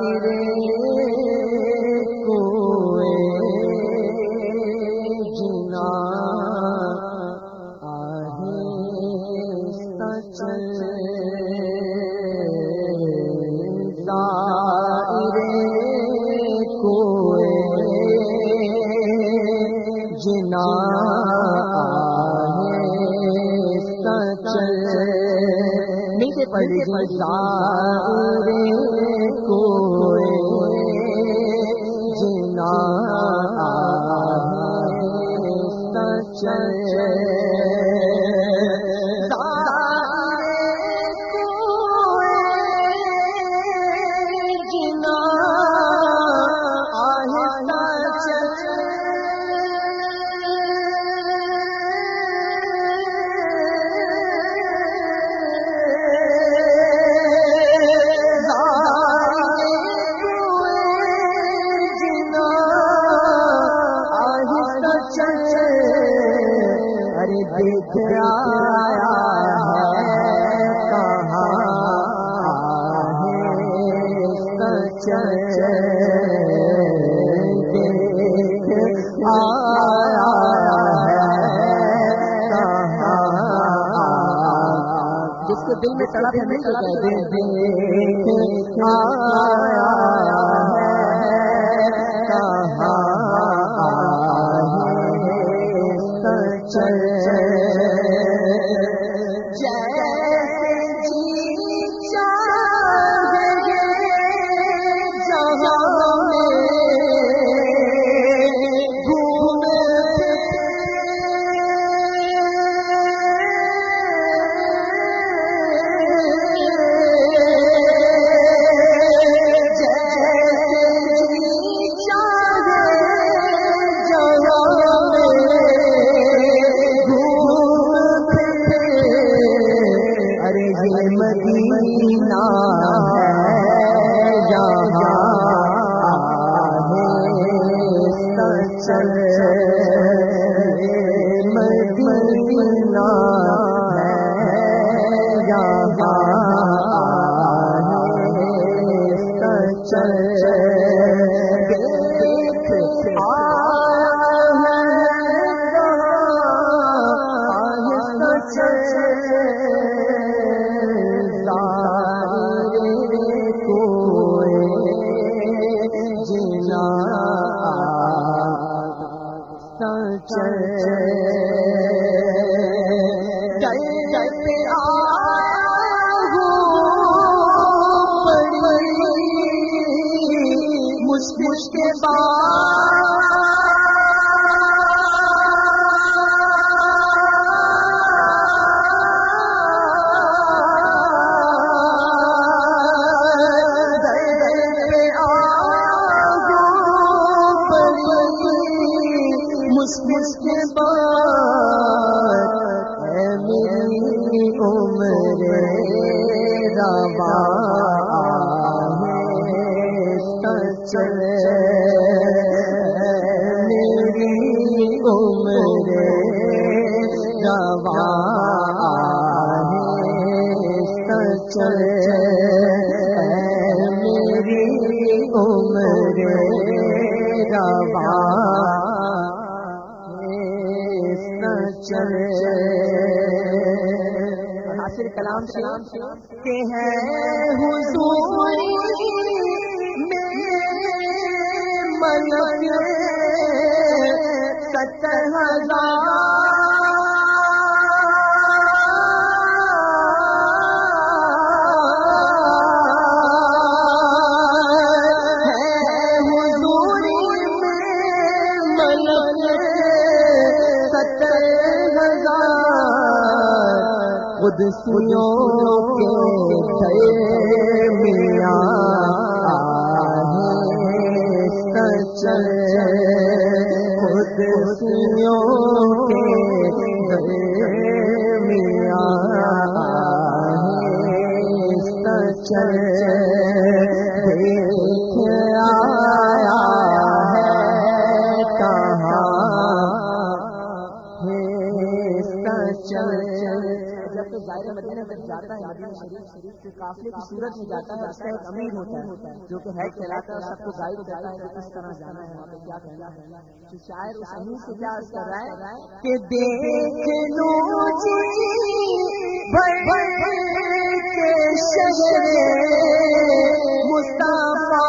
کوئے جنا آہستہ چل کوئے جنا آہستہ چل نیچے پڑھ لیجیے زائرے کوئے جنا آہستہ چل دیکھ آیا ہے کہاں ہے سچ دیکھ آیا ہے کہاں جس کے دل میں تڑپ ہے دیکھ آیا ہے کہاں چل مدینہ ہے جہاں چل مدینہ ہے جہاں چل مشکل کے بعد اے میری عمر روا چل میری عمر روا چل میری عمر روا چل آخر کلام کہ ہے حضور میں 70,000 قدسیوں کے میاں چل قدسیوں کے میاں چل دیکھ آیا ہے کہاں چل مدینہ جب جاتا ہے مدینہ شریف کے قافلے کی صورت میں جاتا ہے، اس کا ایک امیر ہوتا ہے جو کہ ہیڈ کہلاتا ہے اور سب کو گائیڈ کرتا ہے کہ کس طرح جانا ہے، وہاں پہ کیا کہنا ہے. تو شاعر اس امیر سے کیا عرض کر رہا ہے کہ دیکھ لو جی بھر کے شجر مصطفیٰ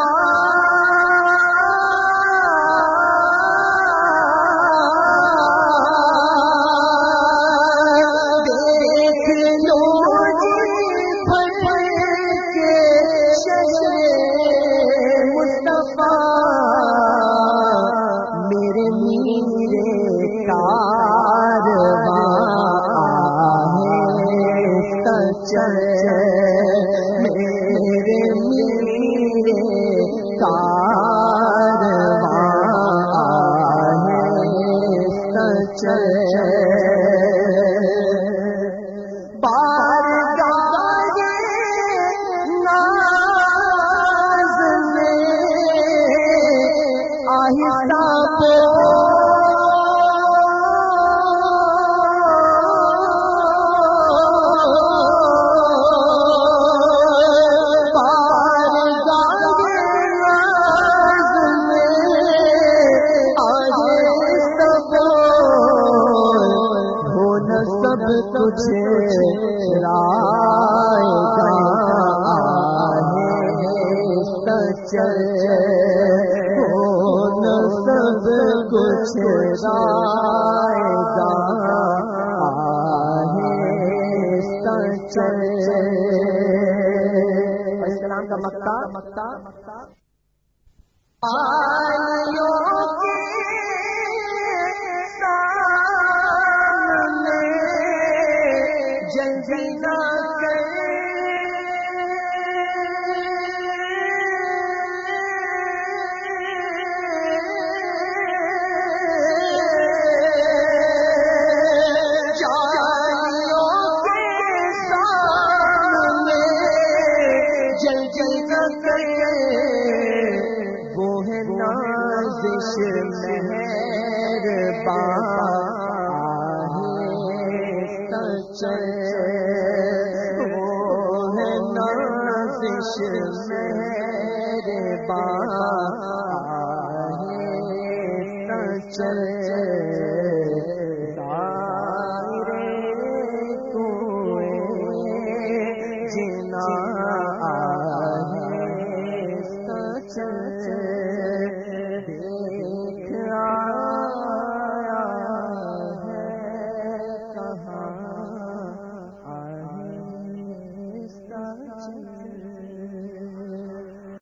کچھ رائے گا چل سب کچھ رائے گا چل. اسلام کا مکتا چل